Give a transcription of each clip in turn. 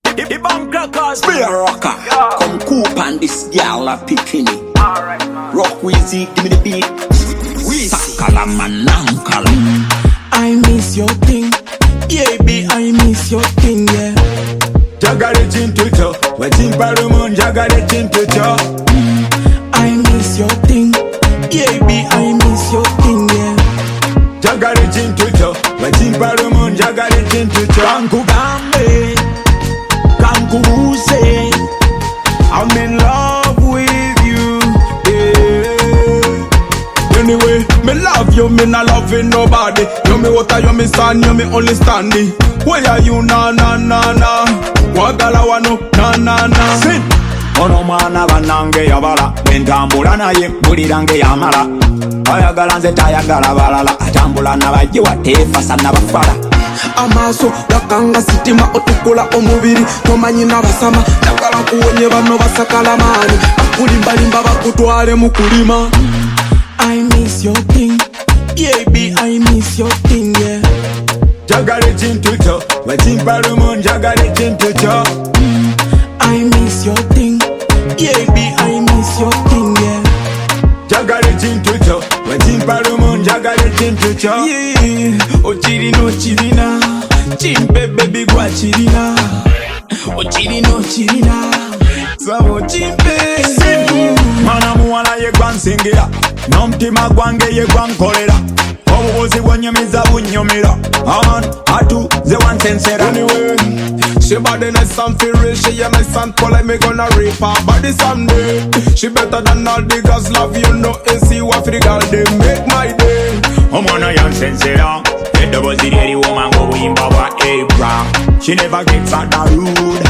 The bank crackers. Be a rocker. Yeah. Come coop on this girl a bikini. Alright, man. Rock Weezy, give me the beat. Sakala manankala. I miss your thing. Yeah, baby, I miss your thing, yeah. Jagare chintucho, waiting parumun jagare chintucho. I miss your thing. Yeah, baby, I miss your thing, yeah. Jagare chintucho, waiting parumun jagare chintucho. Kanku gambe, kanku use. I'm in love with you, yeah. Anyway, me love you, me not loving nobody. You me water, you me sun, you me only standing. Where are you, na na na na? Wagala wano, na na na. Sin. Ono mwana banange yabala. Bentambula naye mbulirange yamala. Ayagala nze tayagala balala. Atambula nabajiwa tefasa nabafala. Amaso yakanga sitima otukula omubiri tomanyi nabasama njagala kuwonye bano basakala maani bakulimbalimba bakutwale mu kulima. I miss your thing, yeah, baby, I miss your thing, yeah. Jagare chintucho, waiting parumun jagare chintucho. I miss your thing, yeah, baby, I miss your thing, yeah. Jagare chintucho, waiting parumun jagare chintucho. Yeah, ochirina ochirina, chimpe baby gwa chirina. Ochirina ochirina, sabo chimpe. Mana muwala ye gwansingira, nomtima gwange ye gwankolera. Obubuzi bwonyumiza bunyumira. Aman, atu, ze wansensera. Anyway, she body nice and feel real. She and my son call like me gonna rape her body someday. She better than all the girls love you know. And see what for the girl they make my day. Omwana yansensera. The buzzy woman go wimba wa Abra. She never gets out the rude.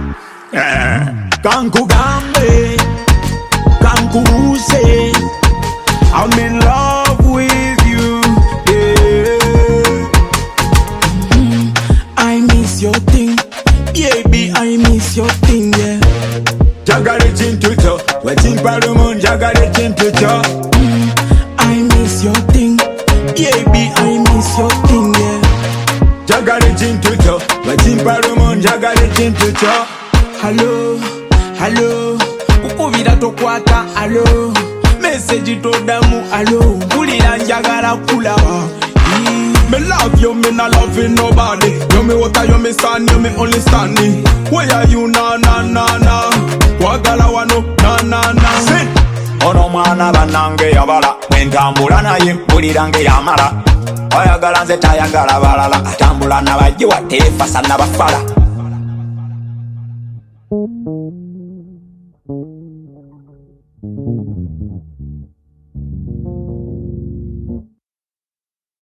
Kanku gambe, kanku use. I'm in love with you, yeah. I miss your thing, yeah, baby, I miss your thing, yeah. Jagare chintucho, waiting parumun jagare chintucho. I miss your thing, yeah, baby, I miss your thing, yeah. Jagare chintucho, waiting parumun jagare chintucho. Hello, hello, ukubira tokwata, hello. Message todamu, hello. Kulira njagala kulaba. Me love you, me not loving nobody. You me water, you me sun, you me only standing. Where are you, na na na na? Wagala wano, na na na. Sin. Ono mwana banange yabala. Bentambula naye mbulirange yamala. Ayagala nze tayagala balala. Atambula nabajiwa tefasa nabafala.